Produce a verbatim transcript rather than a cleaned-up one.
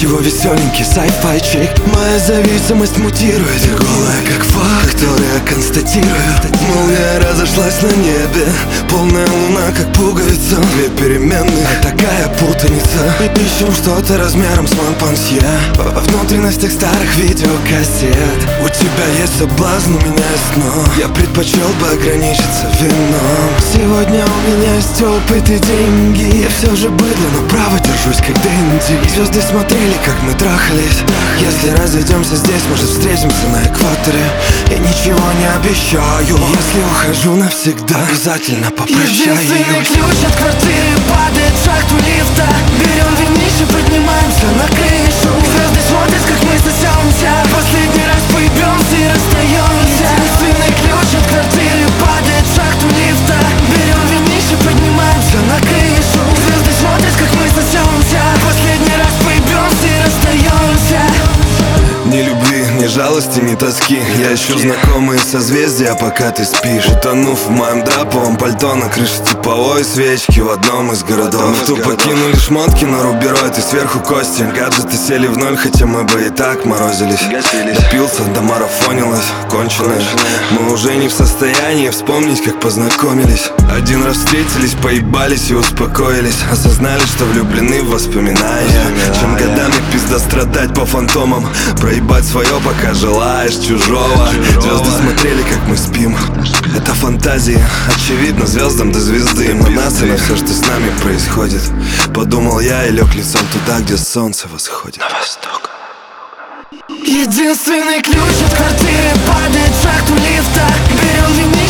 его веселенький сайфайчик. Моя зависимость мутирует, голая как факт, который я констатирую. Молния разошлась на небе, полная луна как пуговица. Две переменные, а такая путаница. И ищем что-то размером с монпансье во внутренностях старых видеокассет. У тебя есть соблазн, у меня есть но я предпочел бы ограничиться вином. Сегодня у меня есть опыт и деньги. Я все же быдло, но право держусь как Дэнди. Звезды смотрели, как мы трахались. Если разойдемся здесь, может встретимся на экваторе. Я ничего не обещаю. Если ухожу навсегда, обязательно попрощаюсь. Единственный ключ от квартиры падает в шахту лифта. Берем винище, поднимаемся на крышу. Звезды смотрят, как мы сосемся. Последний раз поебемся и расстаемся. Единственный ключ от квартиры падает в шахту лифта. Берем винище, поднимаемся на крышу. Звезды смотрят, как мы сосемся. Последний раз поебемся и расстаемся. Ни любви, ни жалости, ни тоски. Я ищу знакомые созвездия, пока ты спишь. Утонув в моем драповом пальто на крыше типовой свечки в одном из городов. Мы тупо кинули шмотки на рубероид и сверху кости. Гаджеты сели в ноль, хотя мы бы и так морозились. Допился, домарафонилось, конченое. Мы уже не в состоянии вспомнить, как познакомились. Один раз встретились, поебались и успокоились. Осознали, что влюблены в воспоминания. Чем годами пизда страдать по фантомам. Проебать свое, пока желаешь чужого. Звезды смотрели, как мы спим. Это фантазии, очевидно, звездам до звезды. На нас и на все, что с нами происходит. Подумал я и лег лицом туда, где солнце восходит. На восток. Единственный ключ от квартиры падает в шахту лифта. Берем винище.